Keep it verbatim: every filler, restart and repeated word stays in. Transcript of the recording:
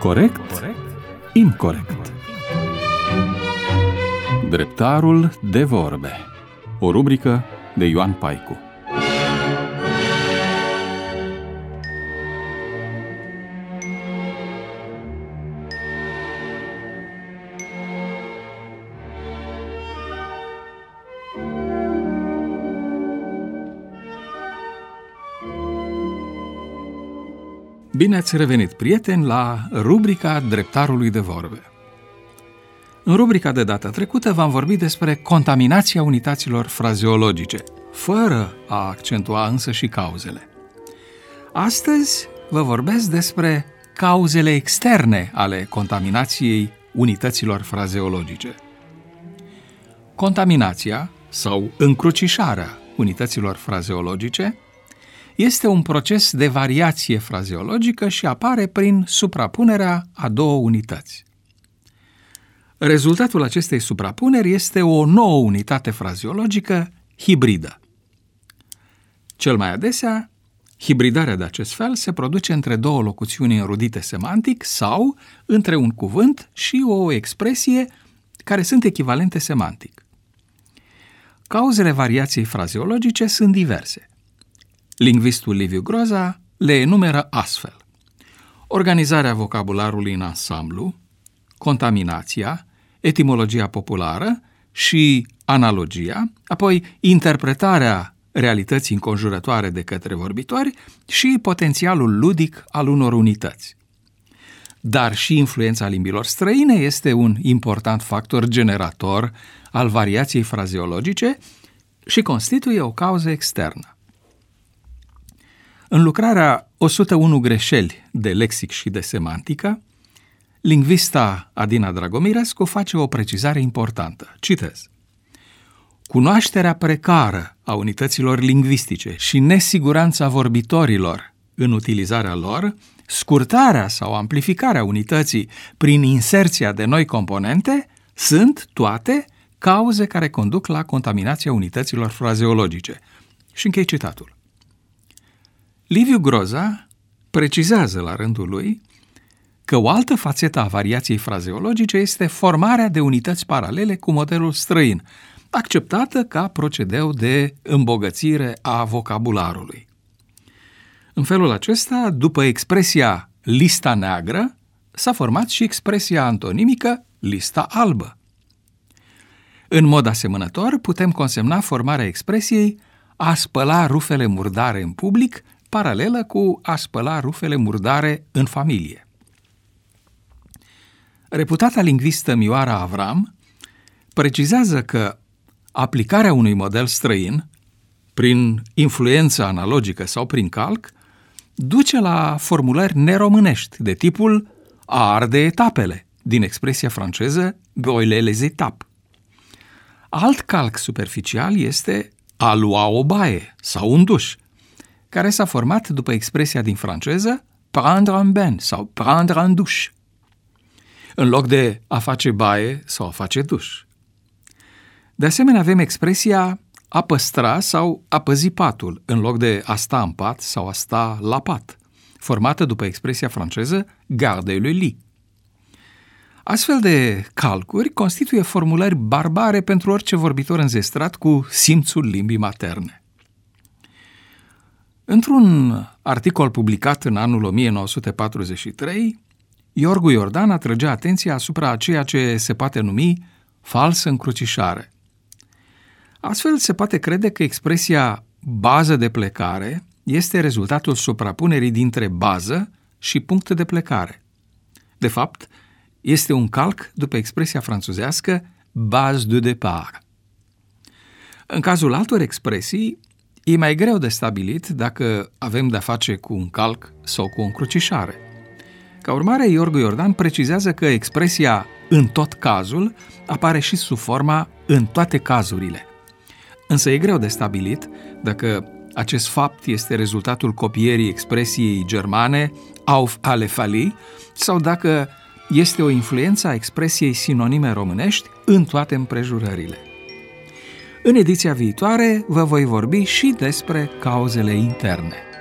Corect? Incorect. Dreptarul de vorbe. O rubrică de Ioan Paicu. Bine ați revenit, prieteni, la rubrica Dreptarului de vorbe. În rubrica de data trecută v-am vorbit despre contaminația unităților frazeologice, fără a accentua însă și cauzele. Astăzi vă vorbesc despre cauzele externe ale contaminației unităților frazeologice. Contaminația sau încrucișarea unităților frazeologice este un proces de variație frazeologică și apare prin suprapunerea a două unități. Rezultatul acestei suprapuneri este o nouă unitate frazeologică hibridă. Cel mai adesea, hibridarea de acest fel se produce între două locuțiuni înrudite semantic sau între un cuvânt și o expresie care sunt echivalente semantic. Cauzele variației frazeologice sunt diverse. Lingvistul Liviu Groza le enumeră astfel: organizarea vocabularului în ansamblu, contaminația, etimologia populară și analogia, apoi interpretarea realității înconjurătoare de către vorbitori și potențialul ludic al unor unități. Dar și influența limbilor străine este un important factor generator al variației frazeologice și constituie o cauză externă. În lucrarea o sută unu greșeli de lexic și de semantică, lingvista Adina Dragomirescu face o precizare importantă. Citez: cunoașterea precară a unităților lingvistice și nesiguranța vorbitorilor în utilizarea lor, scurtarea sau amplificarea unității prin inserția de noi componente, sunt toate cauze care conduc la contaminația unităților frazeologice. Și închei citatul. Liviu Groza precizează la rândul lui că o altă fațetă a variației frazeologice este formarea de unități paralele cu modelul străin, acceptată ca procedeu de îmbogățire a vocabularului. În felul acesta, după expresia lista neagră, s-a format și expresia antonimică lista albă. În mod asemănător, putem consemna formarea expresiei a spăla rufele murdare în public, paralelă cu a spăla rufele murdare în familie. Reputata lingvistă Mioara Avram precizează că aplicarea unui model străin, prin influență analogică sau prin calc, duce la formulări neromânești de tipul a arde etapele, din expresia franceză brûler les étapes. Alt calc superficial este a lua o baie sau un duș, care s-a format după expresia din franceză prendre un bain sau prendre un douche, în loc de a face baie sau a face duș. De asemenea, avem expresia a păstra sau a păzi patul, în loc de a sta în pat sau a sta la pat, formată după expresia franceză garder le lit. Astfel de calcuri constituie formulări barbare pentru orice vorbitor înzestrat cu simțul limbii materne. Într-un articol publicat în anul o mie nouă sute patruzeci și trei, Iorgu Iordan atrăgea atenția asupra a ceea ce se poate numi falsă încrucișare. Astfel, se poate crede că expresia bază de plecare este rezultatul suprapunerii dintre bază și punct de plecare. De fapt, este un calc după expresia franțuzească base de départ. În cazul altor expresii, e mai greu de stabilit dacă avem de-a face cu un calc sau cu o încrucișare. Ca urmare, Iorgu Iordan precizează că expresia în tot cazul apare și sub forma în toate cazurile. Însă e greu de stabilit dacă acest fapt este rezultatul copierii expresiei germane auf alle Fälle sau dacă este o influență a expresiei sinonime românești în toate împrejurările. În ediția viitoare vă voi vorbi și despre cauzele interne.